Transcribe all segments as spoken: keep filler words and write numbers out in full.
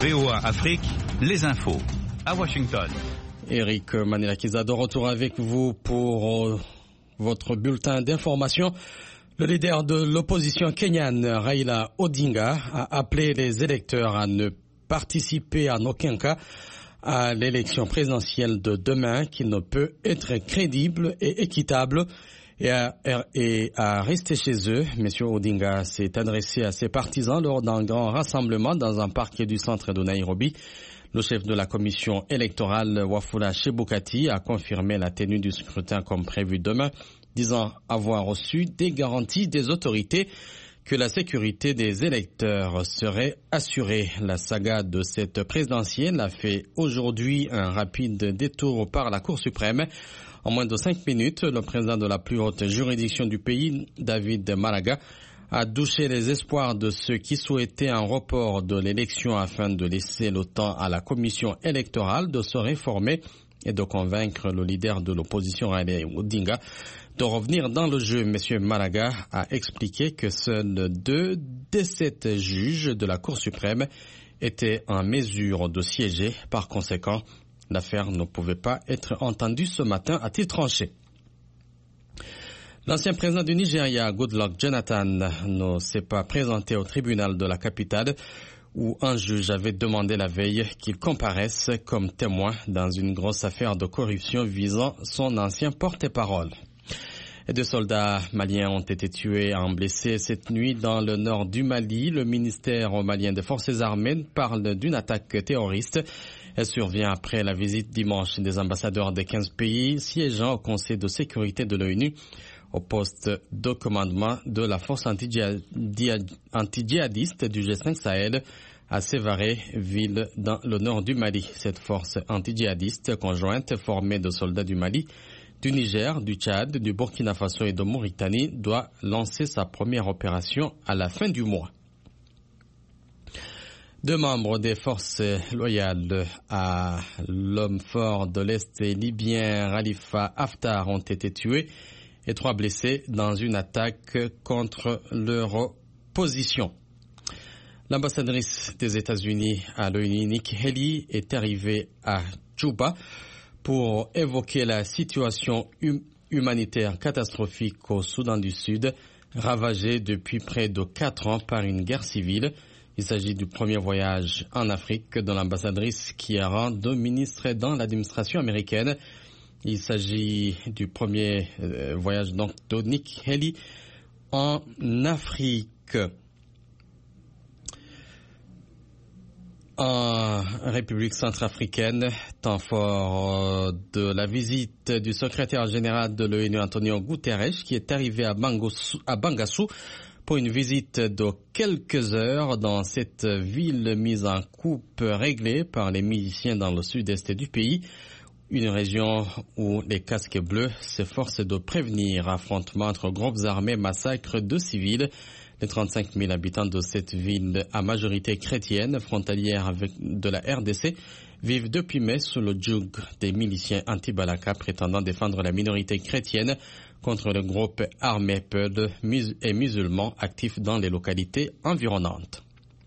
V O A Afrique, les infos, à Washington. Eric Manilakiza de retour avec vous pour euh, votre bulletin d'information. Le leader de l'opposition kenyane, Raila Odinga, a appelé les électeurs à ne participer en aucun cas à l'élection présidentielle de demain qui ne peut être crédible et équitable et à, et à rester chez eux. Monsieur Odinga s'est adressé à ses partisans lors d'un grand rassemblement dans un parc du centre de Nairobi. Le chef de la commission électorale, Wafula Chebukati, a confirmé la tenue du scrutin comme prévu demain, disant avoir reçu des garanties des autorités que la sécurité des électeurs serait assurée. La saga de cette présidentielle a fait aujourd'hui un rapide détour par la Cour suprême. En moins de cinq minutes, le président de la plus haute juridiction du pays, David Maraga, a douché les espoirs de ceux qui souhaitaient un report de l'élection afin de laisser le temps à la commission électorale de se réformer et de convaincre le leader de l'opposition, Raila Odinga, de revenir dans le jeu. Monsieur Maraga a expliqué que seuls deux des sept juges de la Cour suprême étaient en mesure de siéger. Par conséquent, l'affaire ne pouvait pas être entendue ce matin à titre tranché. L'ancien président du Nigeria, Goodluck Jonathan, ne s'est pas présenté au tribunal de la capitale où un juge avait demandé la veille qu'il comparaisse comme témoin dans une grosse affaire de corruption visant son ancien porte-parole. Et deux soldats maliens ont été tués et un blessé cette nuit dans le nord du Mali. Le ministère malien des Forces armées parle d'une attaque terroriste. Elle survient après la visite dimanche des ambassadeurs des quinze pays siégeant au Conseil de sécurité de l'ONU au poste de commandement de la force anti-djihadiste du G cinq Sahel à Sévaré, ville dans le nord du Mali. Cette force anti-djihadiste conjointe formée de soldats du Mali, du Niger, du Tchad, du Burkina Faso et de Mauritanie doit lancer sa première opération à la fin du mois. Deux membres des forces loyales à l'homme fort de l'Est libyen, Khalifa Haftar, ont été tués et trois blessés dans une attaque contre leur opposition. L'ambassadrice des États-Unis à l'ONU, Nikki Haley, est arrivée à Djouba pour évoquer la situation hum- humanitaire catastrophique au Soudan du Sud, ravagée depuis près de quatre ans par une guerre civile. Il s'agit du premier voyage en Afrique de l'ambassadrice qui a rang de ministre dans l'administration américaine. Il s'agit du premier euh, voyage donc de Nikki Haley en Afrique. En République centrafricaine, temps fort de la visite du secrétaire général de l'ONU, Antonio Guterres, qui est arrivé à Bangassou, à Bangassou pour une visite de quelques heures dans cette ville mise en coupe réglée par les miliciens dans le sud-est du pays. Une région où les casques bleus s'efforcent de prévenir affrontements entre groupes armés, massacres de civils. Les trente-cinq mille habitants de cette ville à majorité chrétienne, frontalière avec de la R D C, vivent depuis mai sous le joug des miliciens anti-Balaka prétendant défendre la minorité chrétienne contre le groupe armé Peul et musulmans actifs dans les localités environnantes.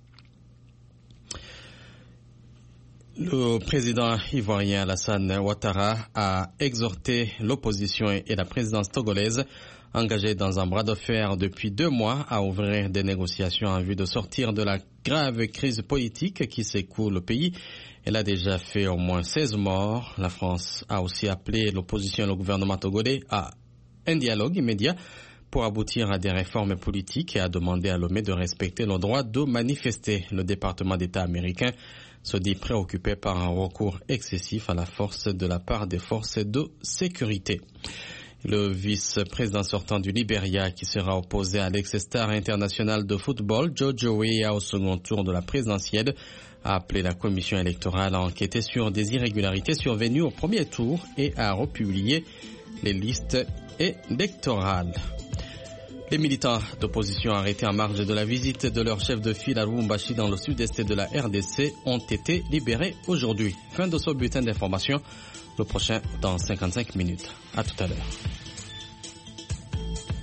Le président ivoirien Alassane Ouattara a exhorté l'opposition et la présidence togolaise engagée dans un bras de fer depuis deux mois à ouvrir des négociations en vue de sortir de la grave crise politique qui secoue le pays. Elle a déjà fait au moins seize morts. La France a aussi appelé l'opposition et le gouvernement togolais à un dialogue immédiat pour aboutir à des réformes politiques et a demandé à Lomé de respecter le droit de manifester. Le département d'État américain se dit préoccupé par un recours excessif à la force de la part des forces de sécurité. Le vice-président sortant du Libéria, qui sera opposé à l'ex-star international de football, Jojo Weah, au second tour de la présidentielle, a appelé la commission électorale à enquêter sur des irrégularités survenues au premier tour et à republier les listes électorales. Les militants d'opposition arrêtés en marge de la visite de leur chef de file à Lubumbashi dans le sud-est de la R D C ont été libérés aujourd'hui. Fin de ce bulletin d'information. Le prochain dans cinquante-cinq minutes. À tout à l'heure.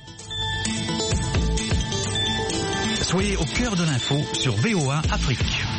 Soyez au cœur de l'info sur V O A Afrique.